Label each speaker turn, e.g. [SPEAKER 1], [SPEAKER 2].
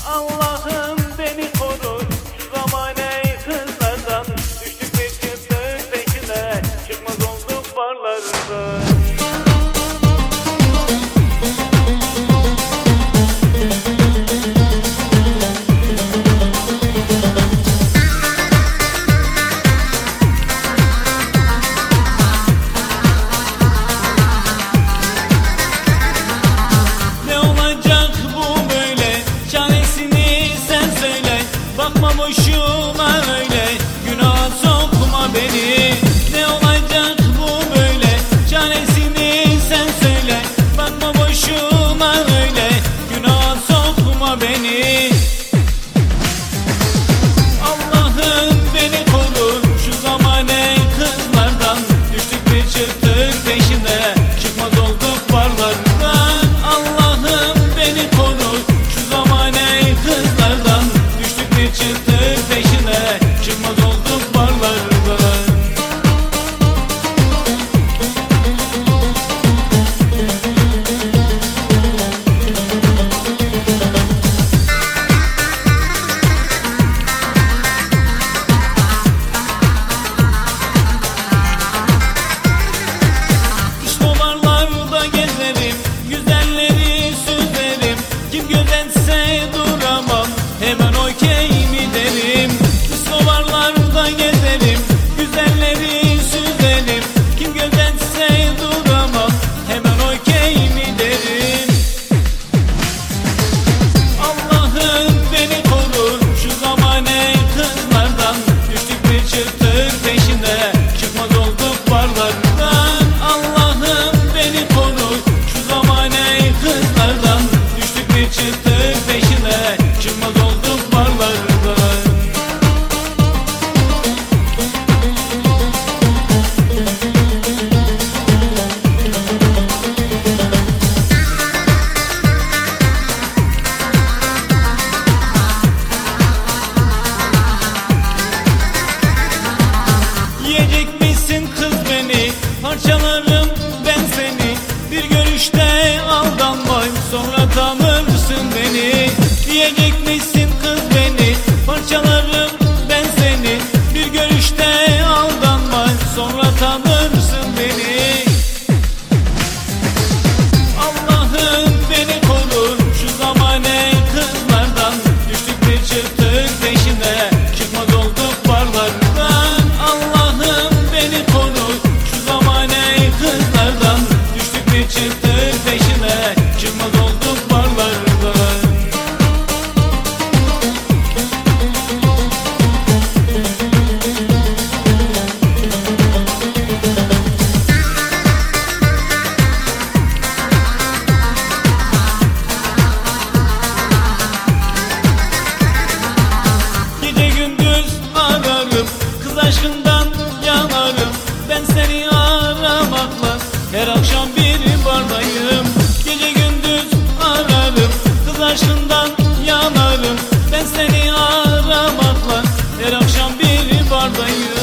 [SPEAKER 1] Allah'ım beni koru şu zamane kızlardan. Düştük bir çıktık peşine, çıkmaz olduk barlarından.
[SPEAKER 2] Bakma boşuna öyle, günah sokma beni. Ne olacak bu böyle, çaresini sen söyle. Bakma boşuna öyle, günah sokma beni. Allah'ım beni koru şu zamane kızlardan. Düştük bir çıktık peşine, çıkmaz olduk barlardan. Allah'ım beni koru şu zamane kızlardan. Çıktık peşine, çıkmaz olduk barlardan. İşte barlarda gezerim, güzelleri süzerim. Kim gözetse duramam, hemen okey mi derim. Iskovarlarda gezerim, güzelleri süzerim. Kim gözetse duramam, hemen okey mi derim. Allah'ım beni koru şu zamane kızlardan. Düştük bir çıktık peşine, çıkmaz olduk barlardan. Allah'ım beni koru şu zamane kızlardan. Düştük bir çıktık peşine, çıkmaz olduk barlardan. Yiyecek misin kız beni, parçalarım ben seni. Bir görüşte aldanma, sonra tanırsın beni. Yiyecek misin kız beni, parçalarım ben seni. Bir görüşte aldanma, sonra tanırsın beni. Allah'ım beni koru şu zamane kızlardan. Düştük bir çıktık peşine, çıkmaz olduk barlardan. Allah'ım beni koru şu zamane kızlardan. Düştük bir çıktık peşine, çıkmaz olduk barlardan. Gece gündüz ararım, kız aşkından yanarım. Ben seni aramakla her akşam bir bardayım. Gece gündüz ararım, kız aşkından yanarım. Ben seni aramakla her akşam bir bardayım.